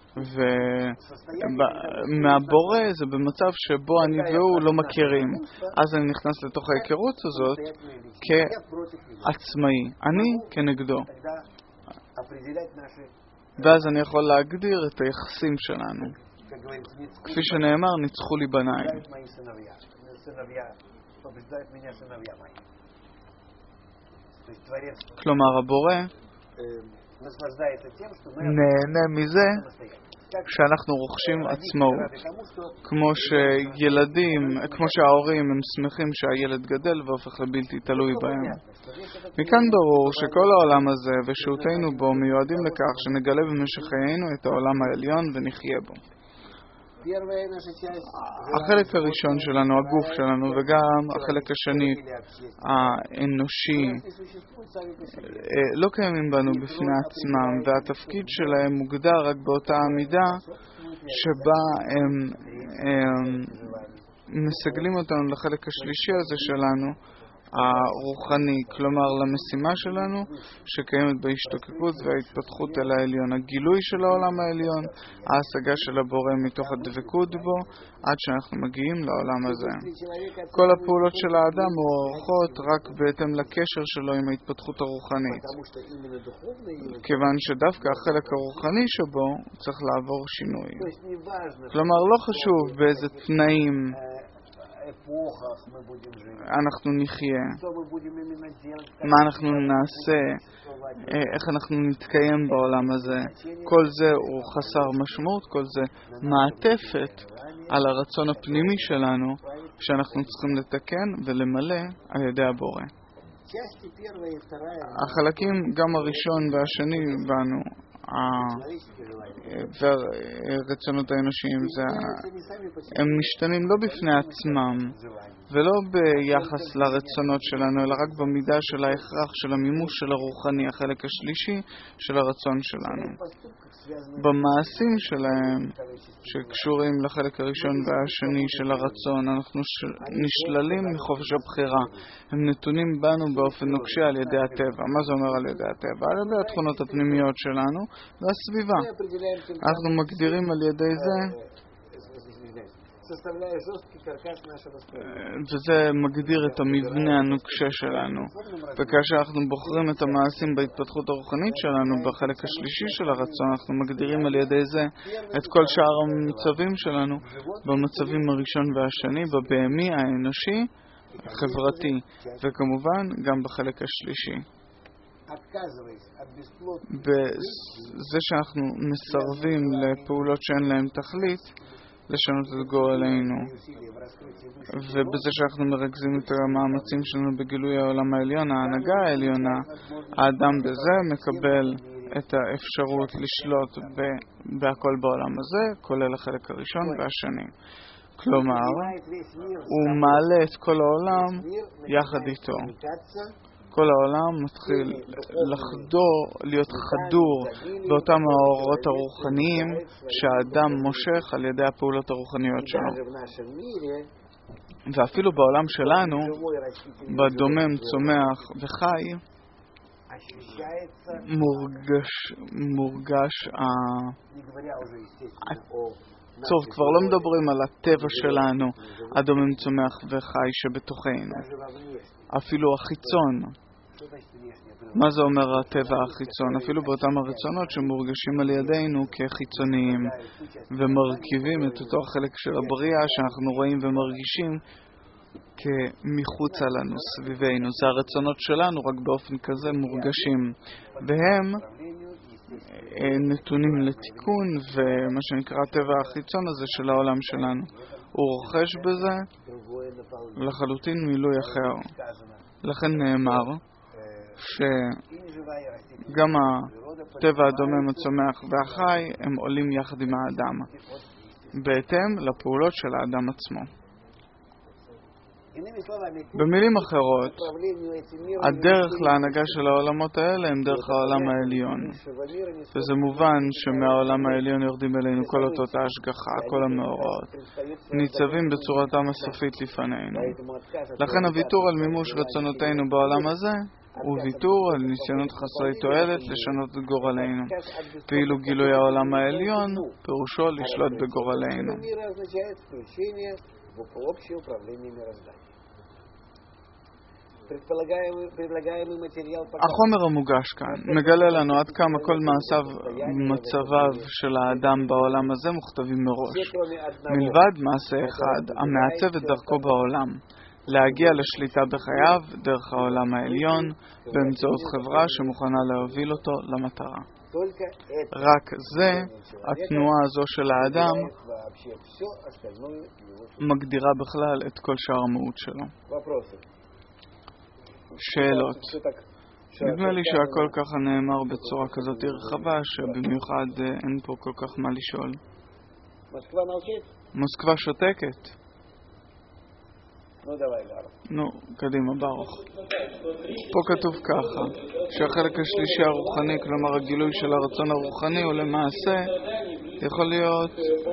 A: ומהבורא, זה במצב שבו אני והוא לא מכירים. אז אני נכנס לתוך ההיכרות הזאת כעצמאי, אני כנגדו. ואז אני יכול להגדיר את היחסים שלנו. כפי שנאמר, ניצחו לי בניי. כלומר הבורא נהנה מזה שאנחנו רוכשים עצמאות, כמו שההורים הם שמחים שהילד גדל והופך לבלתי תלוי בהם. מכאן ברור שכל העולם הזה ושהותנו בו מיועדים לכך שנגלה במשך חיינו את העולם העליון ונחיה בו. החלק הראשון שלנו, הגוף שלנו, וגם החלק השני, האנושי, לא קיימים בנו בפני עצמם, והתפקיד שלהם מוגדר רק באותה המידה שבה הם מסגלים אותנו לחלק השלישי הזה שלנו, הרוחני, כלומר למשימה שלנו שקיימת בהשתוקקות וההתפתחות אל העליון, הגילוי של העולם העליון, ההשגה של הבורא מתוך הדבקות בו עד שאנחנו מגיעים לעולם הזה. כל הפעולות של האדם מוערכות רק בהתאם לקשר שלו עם ההתפתחות הרוחנית, כיוון שדווקא החלק הרוחני שבו צריך לעבור שינוי. כלומר לא חשוב באיזה תנאים אנחנו נחיה, מה אנחנו נעשה, איך אנחנו נתקיים בעולם הזה. כל זה הוא חסר משמעות, כל זה מעטפת על הרצון הפנימי שלנו שאנחנו צריכים לתקן ולמלא על ידי הבורא. החלקים, גם הראשון והשני בנו, והרצונות האנושיים, הם משתנים לא בפני עצמם ולא ביחס לרצונות שלנו, אלא רק במידה של ההכרח של המימוש של הרוחני, החלק השלישי של הרצון שלנו. במעשים שלהם שקשורים לחלק הראשון והשני של הרצון, אנחנו נשללים מחופש הבחירה. הם נתונים בנו באופן נוקשה על ידי הטבע. מה זה אומר על ידי הטבע? על ידי התכונות הפנימיות שלנו והסביבה. אנחנו מגדירים על ידי זה, וזה מגדיר את המבנה הנוקשה שלנו. וכאשר אנחנו בוחרים את המעשים בהתפתחות הרוחנית שלנו, בחלק השלישי של הרצון, אנחנו מגדירים על ידי זה את כל שאר המצבים שלנו, במצבים הראשון והשני, בבהמי, האנושי, החברתי, וכמובן גם בחלק השלישי. בזה שאנחנו מסרבים לפעולות שאין להם תכלית, לשנות את גורלנו, ובזה שאנחנו מרכזים את המאמצים שלנו בגילוי העולם העליון, ההנהגה העליונה, האדם בזה מקבל את האפשרות לשלוט בהכל בעולם הזה, כולל החלק הראשון והשני. כלומר, הוא מעלה את כל העולם יחד איתו. כל העולם מתחיל להיות חדור באותם האורות הרוחניים שהאדם מושך על ידי הפעולות הרוחניות שלו. ואפילו בעולם שלנו, בדומם, צומח וחי, מורגש טוב, כבר לא מדברים על הטבע שלנו, הדומם, צומח וחי שבתוכנו. אפילו החיצון. מה זה אומר הטבע החיצון? אפילו באותם הרצונות שמורגשים על ידינו כחיצוניים ומרכיבים את אותו החלק של הבריאה שאנחנו רואים ומרגישים כמחוץ לנו, סביבנו. זה הרצונות שלנו, רק באופן כזה מורגשים. והם נתונים לתיקון, ומה שנקרא הטבע החיצון הזה של העולם שלנו. הוא רוכש בזה לחלוטין מילוי אחר. לכן נאמר שגם הטבע הדומם, הצומח והחי הם עולים יחד עם האדם בהתאם לפעולות של האדם עצמו. במילים אחרות, הדרך להנהגה של העולמות האלה הם דרך העולם העליון. וזה מובן שמהעולם העליון יורדים אלינו כל אותות ההשגחה, כל המאורעות, ניצבים בצורתם הסופית לפנינו. לכן הוויתור על מימוש רצונותינו בעולם הזה הוא ויתור על ניסיונות חסרי תועלת לשנות את גורלנו. ואילו גילוי העולם העליון פירושו לשלוט בגורלנו. החומר המוגש כאן מגלה לנו עד כמה כל מצביו של האדם בעולם הזה מוכתבים מראש. מלבד מעשה אחד המעצב את דרכו בעולם, להגיע לשליטה בחייו דרך העולם העליון באמצעות חברה שמוכנה להוביל אותו למטרה. רק זה, התנועה הזו של האדם, מגדירה בכלל את כל שאר המהות שלו. שאלות. נדמה לי שהכל ככה נאמר בצורה כזאת רחבה שבמיוחד אין פה כל כך מה לשאול. מוסקבה שותקת. נו, קדימה, ברוך. פה כתוב ככה, שהחלק השלישי הרוחני, כלומר הגילוי של הרצון הרוחני, הוא למעשה יכול להיות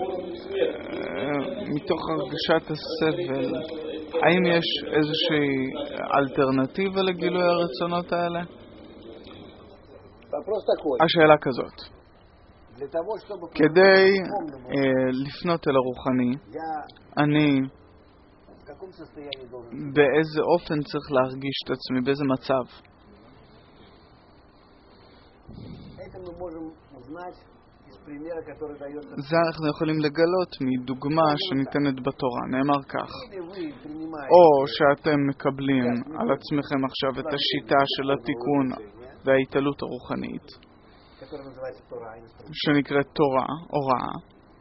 A: מתוך הרגשת הסבל. האם יש איזושהי אלטרנטיבה לגילוי הרצונות האלה? השאלה כזאת. כדי לפנות אל הרוחני, אני באיזה אופן צריך להרגיש את עצמי, באיזה מצב? זה אנחנו יכולים לגלות מדוגמה שניתנת בתורה. נאמר כך: או שאתם מקבלים על עצמכם עכשיו את השיטה של התיקון וההתעלות הרוחנית שנקראת תורה, הוראה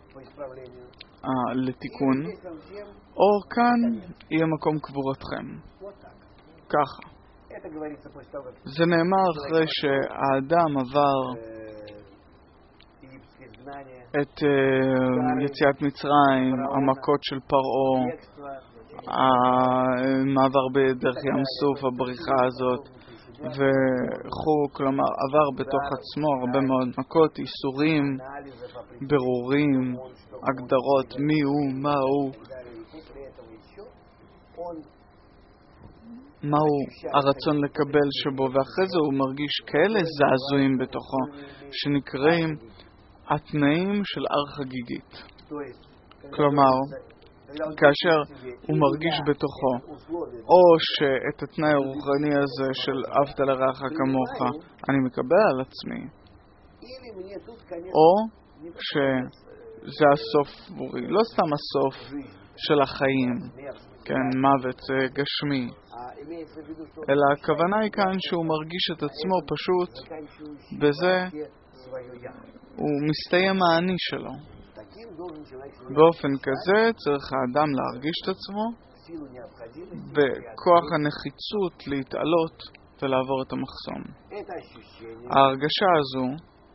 A: לתיקון, או כאן יהיה מקום קבורתכם. ככה. זה נאמר אחרי שהאדם עבר את יציאת מצרים, המכות של פרעה, המעבר בדרך ים סוף, הבריחה הזאת וכו', כלומר עבר בתוך עצמו הרבה מאוד מכות, איסורים, ברורים, הגדרות, מי הוא, מה הוא, מהו הרצון לקבל שבו, ואחרי זה הוא מרגיש כאלה זעזועים בתוכו שנקראים התנאים של הר חגיגית. כלומר, כאשר הוא מרגיש בתוכו או שאת התנאי הרוחני הזה של אהבת לרעך כמוך אני מקבל על עצמי, או שזה הסוף עבורי, לא סתם הסוף של החיים, כן, מוות גשמי, אלא הכוונה היא כאן שהוא מרגיש את עצמו פשוט בזה הוא מסתיים האני שלו. באופן כזה צריך האדם להרגיש את עצמו בכוח הנחיצות להתעלות ולעבור את המחסום. ההרגשה הזו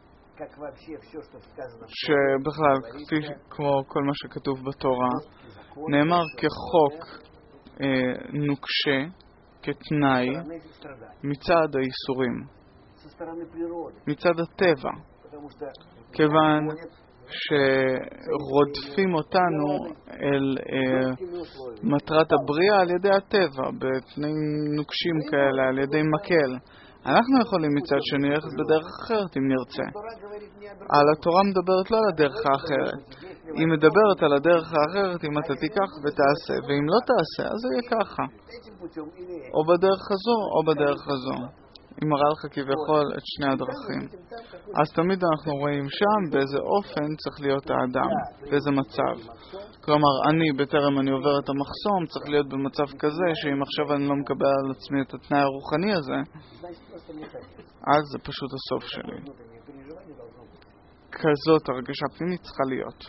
A: שבכלל כפי כמו כל מה שכתוב בתורה נאמר כחוק נוקשה, כתנאי מצד האיסורים, מצד הטבע, כיוון שרודפים אותנו אל מטרת הבריאה על ידי הטבע, בתנאים נוקשים כאלה, על ידי מקל. אנחנו יכולים מצד שני ללכת בדרך אחרת אם נרצה. על התורה מדברת לא על הדרך האחרת. היא מדברת על הדרך האחרת אם אתה תיקח ותעשה, ואם לא תעשה אז זה יהיה ככה. או בדרך הזו או בדרך הזו. היא מראה לך כביכול את שני הדרכים. אז תמיד אנחנו רואים שם באיזה אופן צריך להיות האדם, באיזה מצב. כלומר, אני בטרם אני עובר את המחסום צריך להיות במצב כזה שאם עכשיו אני לא מקבל על עצמי את התנאי הרוחני הזה, אז זה פשוט הסוף שלי. כזאת הרגשה פנימית צריכה להיות.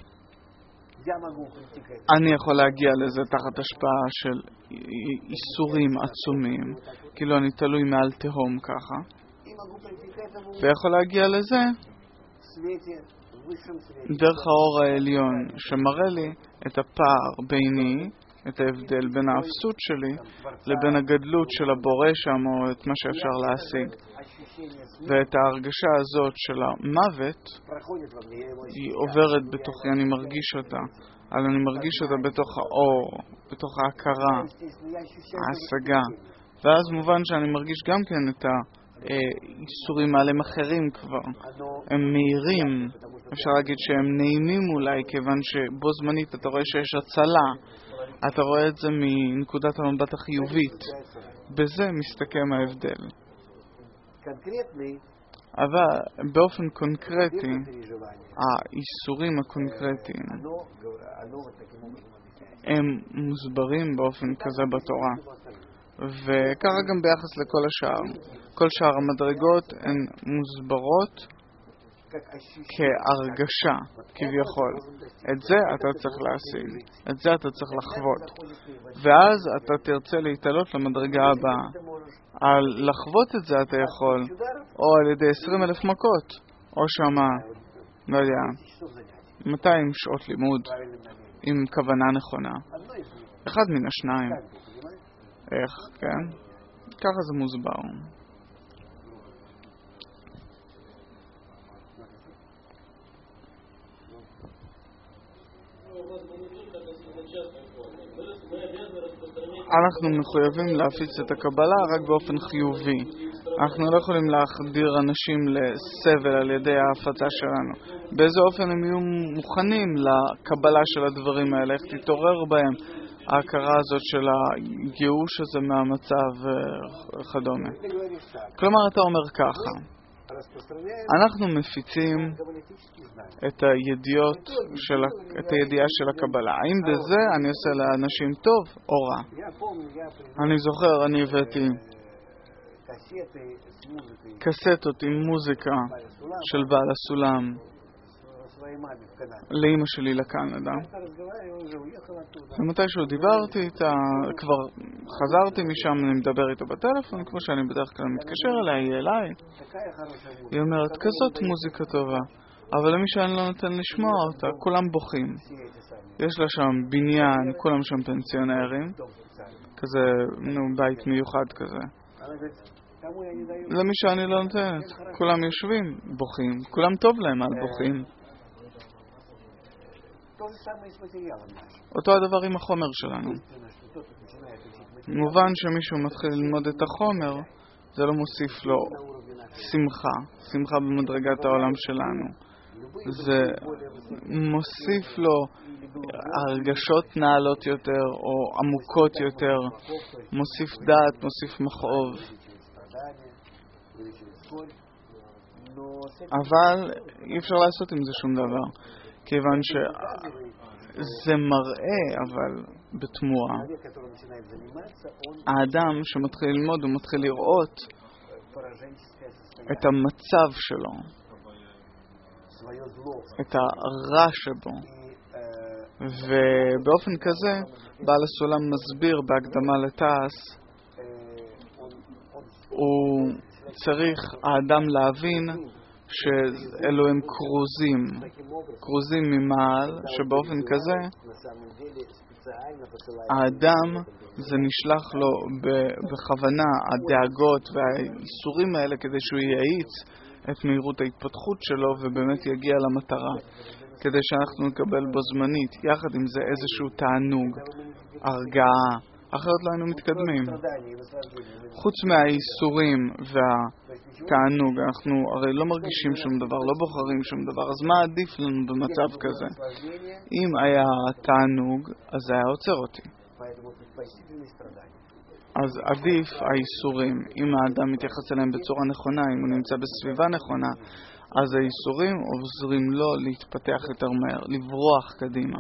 A: אני יכול להגיע לזה תחת השפעה של איסורים עצומים, כאילו אני תלוי מעל תהום ככה, ויכול להגיע לזה דרך האור העליון שמראה לי את הפער ביני, את ההבדל בין האפסות שלי לבין הגדלות של הבורא שם או את מה שאפשר להשיג. ואת ההרגשה הזאת של המוות היא עוברת בתוכי, אני מרגיש אותה, אבל אני מרגיש אותה בתוך האור, בתוך ההכרה, ההשגה, ואז מובן שאני מרגיש גם כן את האיסורים עליהם אחרים כבר, הם מהירים, אפשר להגיד שהם נעימים אולי, כיוון שבו זמנית אתה רואה שיש הצלה, אתה רואה את זה מנקודת המבט החיובית, בזה מסתכם ההבדל. אבל באופן קונקרטי, האיסורים הקונקרטיים הם מוסברים באופן כזה בתורה, וככה גם ביחס לכל השאר. כל שאר המדרגות הן מוסברות כהרגשה, כביכול. את זה אתה צריך להשיג, את זה אתה צריך לחוות, ואז אתה תרצה להתעלות למדרגה הבאה. על לחוות את זה אתה יכול או על ידי 20,000 מכות או שמה, לא יודע, 200 שעות לימוד עם כוונה נכונה, אחד מן השניים. איך, כן? ככה זה מוסבר. אנחנו מחויבים להפיץ את הקבלה רק באופן חיובי. אנחנו לא יכולים להחדיר אנשים לסבל על ידי ההפצה שלנו. באיזה אופן הם יהיו מוכנים לקבלה של הדברים האלה, איך תתעורר בהם ההכרה הזאת של הגירוש הזה מהמצב וכדומה. כלומר, אתה אומר ככה, אנחנו מפיצים את הידיעה של הקבלה. האם בזה אני עושה לאנשים טוב או רע? אני זוכר, אני הבאתי קסטות עם מוזיקה של בעל הסולם לאמא שלי לקנדה. ומתישהו דיברתי איתה, כבר חזרתי משם, אני מדבר איתה בטלפון, כמו שאני בדרך כלל מתקשר אליה, היא אליי. היא אומרת, כזאת מוזיקה טובה, אבל למי שאני לא נותן לשמוע אותה, כולם בוכים. יש לה שם בניין, כולם שם פנסיונרים, כזה, בית מיוחד כזה. למי שאני לא נותנת, כולם יושבים, בוכים, כולם טוב להם על בוכים. אותו הדבר עם החומר שלנו. מובן שמישהו מתחיל ללמוד את החומר, זה לא מוסיף לו שמחה במדרגת העולם שלנו. זה מוסיף לו הרגשות נעלות יותר או עמוקות יותר, מוסיף דעת, מוסיף מכאוב. אבל אי אפשר לעשות עם זה שום דבר, כיוון שזה מראה, אבל בתמורה. האדם שמתחיל ללמוד, הוא מתחיל לראות את המצב שלו, את הרע שבו. ובאופן כזה, בעל הסולם מסביר בהקדמה לתעש, הוא צריך האדם להבין שאלו הם קרוזים ממעל, שבאופן כזה האדם זה נשלח לו בכוונה הדאגות והאיסורים האלה כדי שהוא יאיץ את מהירות ההתפתחות שלו ובאמת יגיע למטרה, כדי שאנחנו נקבל בו זמנית יחד עם זה איזשהו תענוג, הרגעה, אחרת לא היינו מתקדמים. חוץ מהאיסורים והתענוג, אנחנו הרי לא מרגישים שום דבר, לא בוחרים שום דבר, אז מה עדיף לנו במצב כזה? אם היה תענוג, אז זה היה עוצר אותי. אז עדיף האיסורים, אם האדם מתייחס אליהם בצורה נכונה, אם הוא נמצא בסביבה נכונה, אז האיסורים עוזרים לו להתפתח יותר מהר, לברוח קדימה.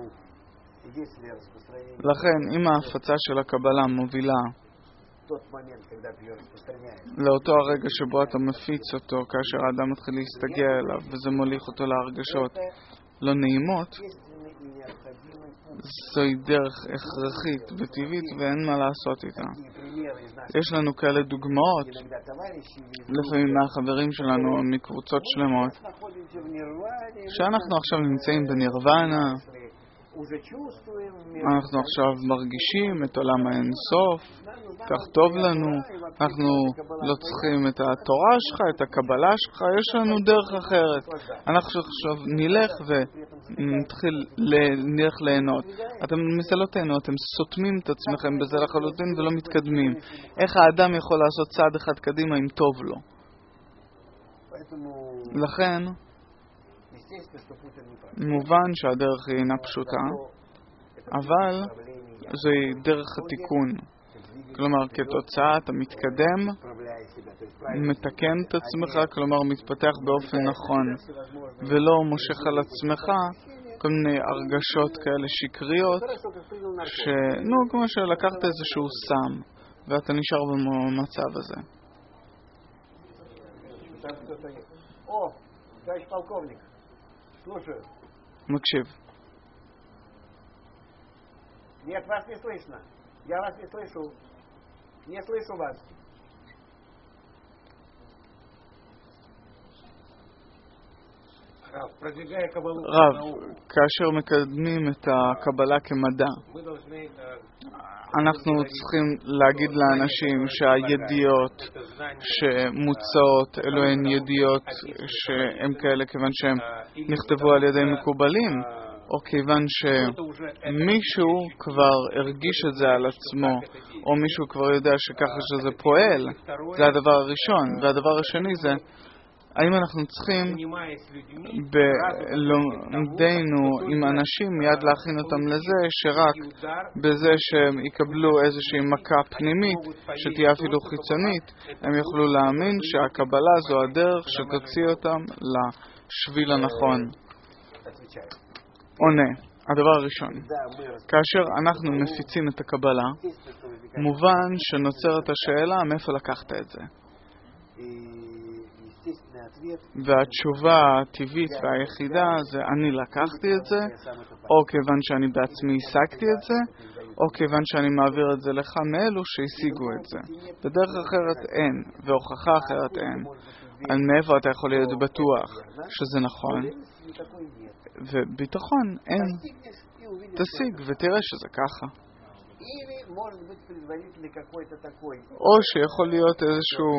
A: לכן, אם ההפצה של הקבלה מובילה לאותו הרגע שבו אתה מפיץ אותו, כאשר האדם מתחיל להסתגע אליו, וזה מוליך אותו להרגשות לא נעימות, זוהי דרך הכרחית וטבעית ואין מה לעשות איתה. יש לנו כאלה דוגמאות, לפעמים מהחברים שלנו, מקבוצות שלמות, שאנחנו עכשיו נמצאים בנירוונה, אנחנו עכשיו מרגישים את עולם האינסוף, כך טוב לנו, אנחנו לא צריכים את התורה שלך, את הקבלה שלך, יש לנו דרך אחרת. אנחנו עכשיו נלך ונלך ליהנות. אתם לא תהנו, אתם סותמים את עצמכם בזה לחלוטין ולא מתקדמים. איך האדם יכול לעשות צעד אחד קדימה אם טוב לו? לכן, מובן שהדרך היא אינה פשוטה, אבל זוהי דרך התיקון. כלומר, כתוצאה אתה מתקדם, מתקן את עצמך, כלומר מתפתח באופן נכון, ולא מושך על עצמך כל מיני הרגשות כאלה שקריות, כמו שלקחת איזשהו סם, ואתה נשאר במצב הזה. מקשיב.
D: Нет, вас не слышно. Я вас не слышу. Не слышу вас.
A: רב, כאשר מקדמים את הקבלה כמדע, אנחנו צריכים להגיד לאנשים שהידיעות שמוצאות אלו הן ידיעות שהן כאלה כיוון שהן נכתבו על ידי מקובלים, או כיוון שמישהו כבר הרגיש את זה על עצמו, או מישהו כבר יודע שככה שזה פועל. זה הדבר הראשון. והדבר השני זה, האם אנחנו צריכים בלומדנו עם אנשים מיד להכין אותם לזה שרק בזה שהם יקבלו איזושהי מכה פנימית שתהיה אפילו חיצונית, הם יוכלו להאמין שהקבלה זו הדרך שתוציא אותם לשביל הנכון. עונה, הדבר הראשון, כאשר אנחנו מפיצים את הקבלה, מובן שנוצרת השאלה מאיפה לקחת את זה. והתשובה הטבעית והיחידה זה אני לקחתי את זה, או כיוון שאני בעצמי השגתי את זה, או כיוון שאני מעביר את זה לך מאלו שהשיגו את זה. בדרך אחרת אין, והוכחה אחרת אין. על מאיפה אתה יכול להיות בטוח שזה נכון? וביטחון אין. תשיג ותראה שזה ככה. או שיכול להיות איזשהו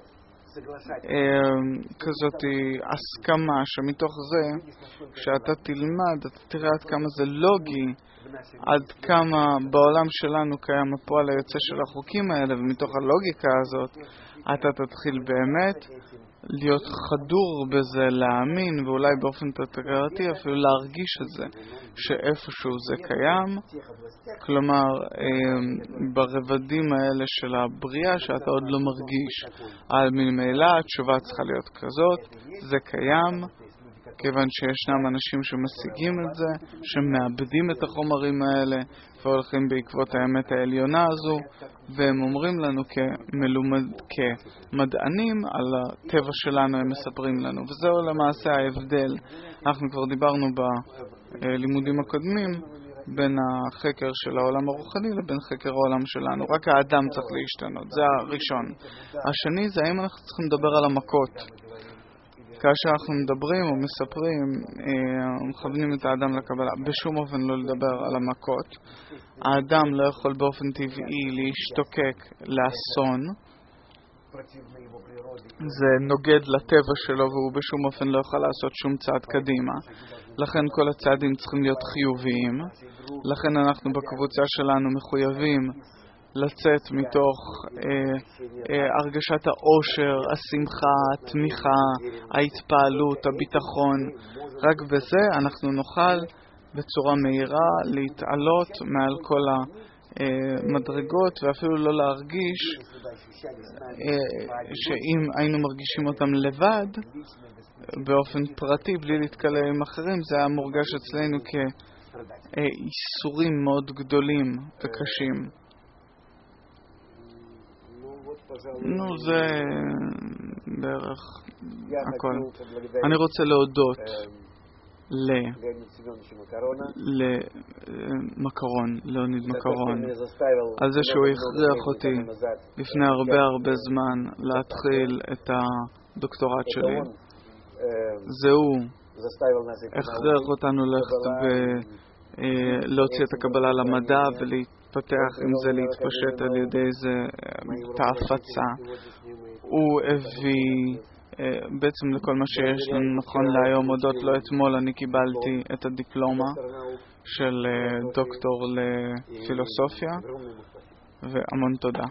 A: כזאת הסכמה שמתוך זה שאתה תלמד, אתה תראה עד כמה זה לוגי, עד כמה בעולם שלנו קיים הפועל היוצא של החוקים האלה, ומתוך הלוגיקה הזאת אתה תתחיל באמת להיות חדור בזה, להאמין, ואולי באופן תתגרתי אפילו להרגיש את זה, שאיפשהו זה קיים, כלומר ברבדים האלה של הבריאה שאתה עוד לא מרגיש. על ממילא התשובה צריכה להיות כזאת, זה קיים, כיוון שישנם אנשים שמשיגים את זה, שמאבדים את החומרים האלה והולכים בעקבות האמת העליונה הזו, והם אומרים לנו כמדענים על הטבע שלנו, הם מספרים לנו, וזהו למעשה ההבדל. אנחנו כבר דיברנו בלימודים הקודמים בין החקר של העולם הרוחני לבין חקר העולם שלנו. רק האדם צריך להשתנות, זה הראשון. השני זה האם אנחנו צריכים לדבר על המכות. כאשר אנחנו מדברים או מספרים, מכוונים את האדם לקבלה, בשום אופן לא לדבר על המכות. האדם לא יכול באופן טבעי להשתוקק לאסון. זה נוגד לטבע שלו והוא בשום אופן לא יכול לעשות שום צעד קדימה. לכן כל הצעדים צריכים להיות חיוביים. לכן אנחנו בקבוצה שלנו מחויבים לצאת מתוך הרגשת האושר, השמחה, התמיכה, ההתפעלות, הביטחון. רק בזה אנחנו נוכל בצורה מהירה להתעלות מעל כל המדרגות, ואפילו לא להרגיש שאם היינו מרגישים אותם לבד באופן פרטי בלי להתקלל עם אחרים, זה היה מורגש אצלנו כאיסורים מאוד גדולים וקשים. נו, זה בערך הכל. אני רוצה להודות למקרון, לאוניד מקרון, על זה שהוא הכריח אותי לפני הרבה זמן להתחיל את הדוקטורט שלי. זהו הכריח אותנו להוציא את הקבלה למדע ולהתפתח עם זה, להתפשט על ידי זה תאפצה. הוא הביא בעצם לכל מה שיש לנו נכון להיום. הודות לו אתמול אני קיבלתי את הדיפלומה של דוקטור לפילוסופיה, והמון תודה.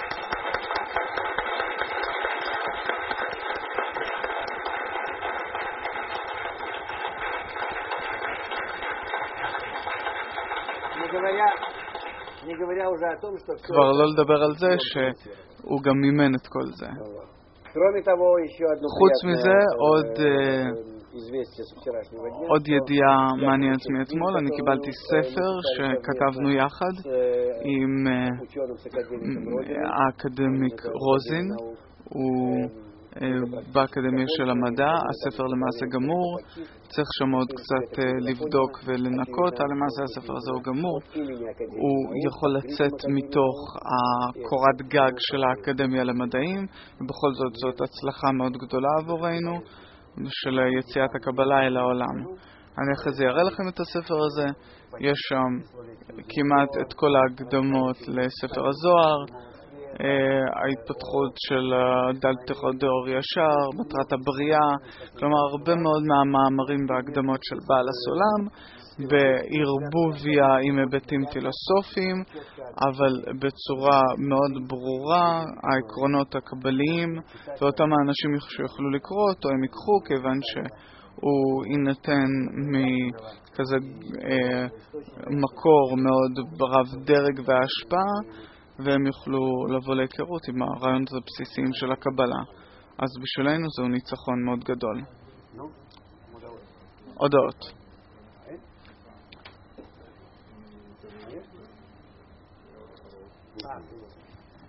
A: כבר לא לדבר על זה שהוא גם מימן את כל זה. חוץ מזה, עוד ידיעה מעניינת מאתמול, אני קיבלתי ספר שכתבנו יחד עם האקדמיק רוזין, הוא באקדמיה של המדע. הספר למעשה גמור, צריך שם עוד קצת לבדוק ולנקות, למעשה הספר הזה הוא גמור. הוא יכול לצאת מתוך הקורת גג של האקדמיה למדעים, ובכל זאת זאת הצלחה מאוד גדולה עבורנו של יציאת הקבלה אל העולם. אני אחרי זה אראה לכם את הספר הזה, יש שם כמעט את כל ההקדמות לספר הזוהר, ההתפתחות של דלת דאור ישר, מטרת הבריאה, כלומר הרבה מאוד מהמאמרים וההקדמות של בעל הסולם, בערבוביה עם היבטים פילוסופיים, אבל בצורה מאוד ברורה, העקרונות הקבליים, ואותם האנשים שיוכלו לקרוא אותו, הם יקחו, כיוון שהוא יינתן מכזה מקור מאוד רב דרג והשפעה, והם יוכלו לבוא להיכרות עם הרעיונות הבסיסיים של הקבלה. אז בשבילנו זהו ניצחון מאוד גדול. הודעות.